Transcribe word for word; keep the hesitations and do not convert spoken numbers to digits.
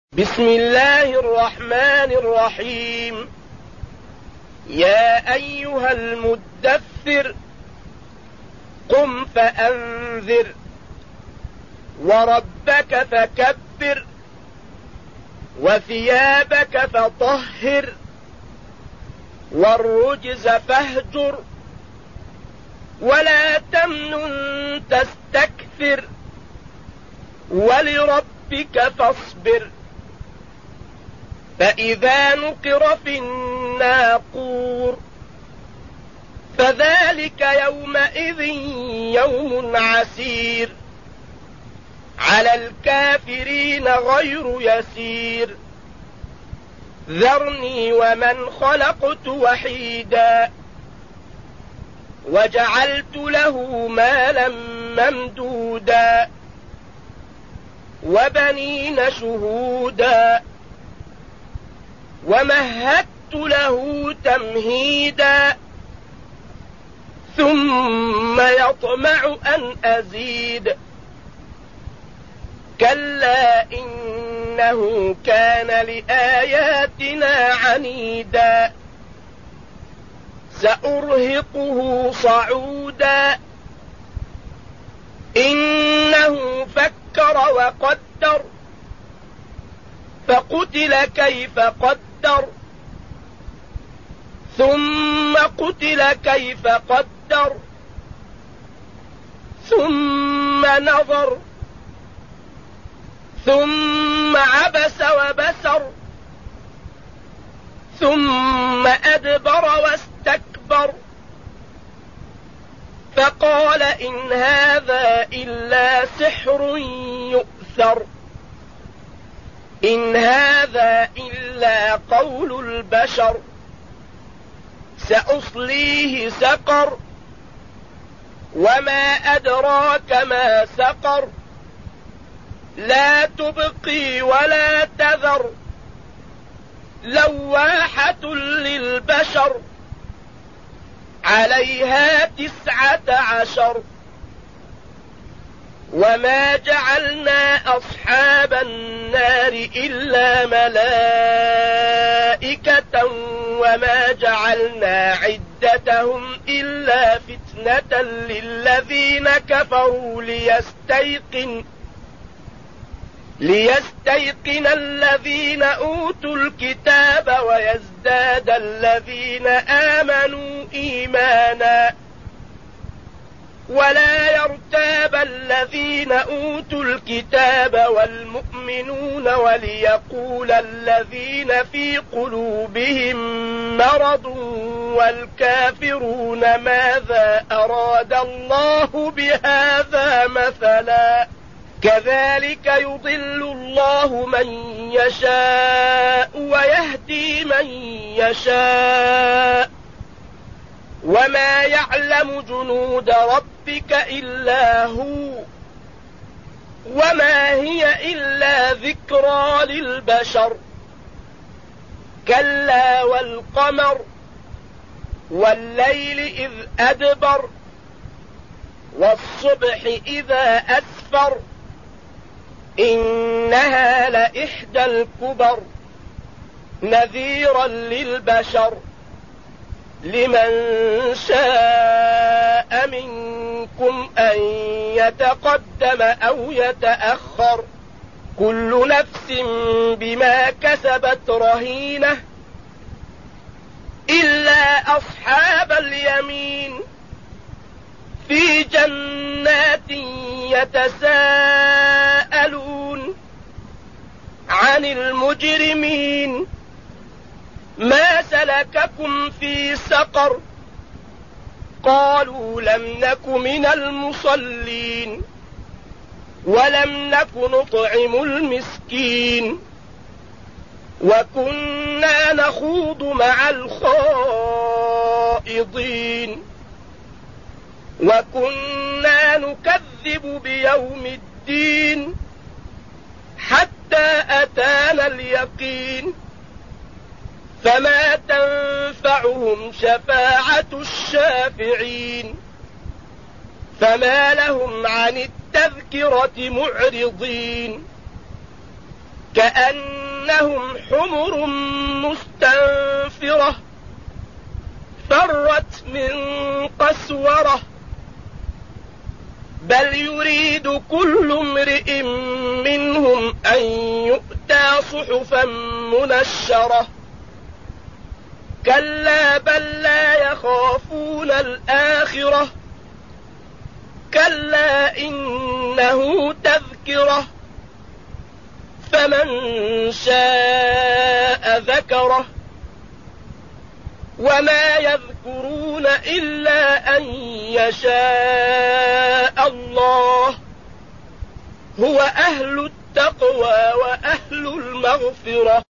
بسم الله الرحمن الرحيم. يا أيها المدثر قم فأنذر وربك فكبر وثيابك فطهر والرجز فاهجر ولا تمنن تستكثر ولربك فاصبر. فإذا نقر في الناقور فذلك يومئذ يوم عسير على الكافرين غير يسير. ذرني ومن خلقت وحيدا وجعلت له مالا ممدودا وبنين شهودا ومهدت له تمهيدا ثم يطمع أن أزيد. كلا إنه كان لآياتنا عنيدا سأرهقه صعودا. إنه فكر وقدر فقتل كيف قدر ثم قتل كيف قدر ثم نظر ثم عبس وبسر ثم أدبر واستكبر فقال إن هذا إلا سحر يؤثر إن هذا إلا قول البشر سأصليه سقر وما أدراك ما سقر لا تبقي ولا تذر لواحة للبشر عليها تسعة عشر. وما جعلنا أصحاب النار إلا ملائكة وما جعلنا عدتهم إلا فتنة للذين كفروا ليستيقن ليستيقن الذين أوتوا الكتاب ويزداد الذين آمنوا إيمانا ولا يرتاب الذين أوتوا الكتاب والمؤمنون وليقول الذين في قلوبهم مرض والكافرون ماذا أراد الله بهذا مثلا كذلك يضل الله من يشاء ويهدي من يشاء وما يعلم جنود ربك إلا هو وما هي إلا ذكرى للبشر. كلا والقمر والليل إذ أدبر والصبح إذا أسفر إنها لإحدى الكبر نذيرا للبشر لمن شاء منكم أن يتقدم أو يتأخر كل نفس بما كسبت رهينة إلا أصحاب اليمين في جنات يتساءلون عن المجرمين ما سلككم في سقر قالوا لم نك من المصلين ولم نك نطعم المسكين وكنا نخوض مع الخائضين وكنا نكذب بيوم الدين حتى أتانا اليقين فما تنفعهم شفاعة الشافعين فما لهم عن التذكرة معرضين كأنهم حمر مستنفرة فرت من قسورة بل يريد كل امرئ منهم أن يؤتى صحفا منشرة كلا بل لا يخافون الآخرة كلا إنه تذكرة فمن شاء ذكره وما يذكرون إلا أن يشاء الله هو أهل التقوى وأهل المغفرة.